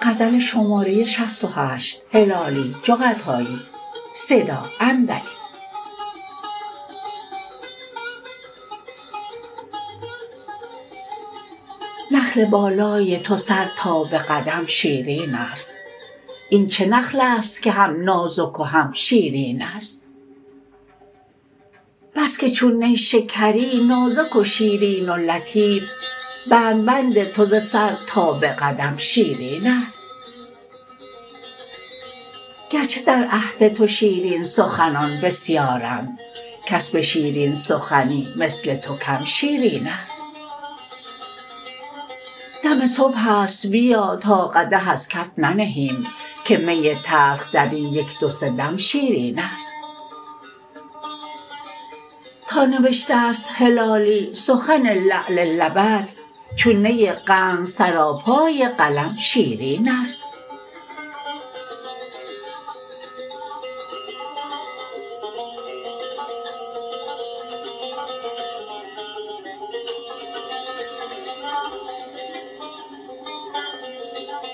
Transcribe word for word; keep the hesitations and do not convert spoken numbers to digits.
غزل شماره شصت و هشت هلالی جغتایی صدا اندری. نخل بالای تو سر تا به قدم شیرین است، این چه نخل است که هم نازک و هم شیرین است. بس که چون نیشکری نازک و شیرین و لطیف، بند بند تو ز سر تا به قدم شیرین است. گرچه در عهد تو شیرین سخنان بسیارند، کس به شیرین سخنی مثل تو کم شیرین است. دم صبح است بیا تا قدح از کف ننهیم، که می تلخ در این یک دو سه دم شیرین است. تا نوشته است هلالی سخن لعل لبت، چون نی قند سراپای قلم شیرین است.